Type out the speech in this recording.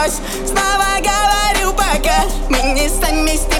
брось. Снова говорю, пока мы не сами с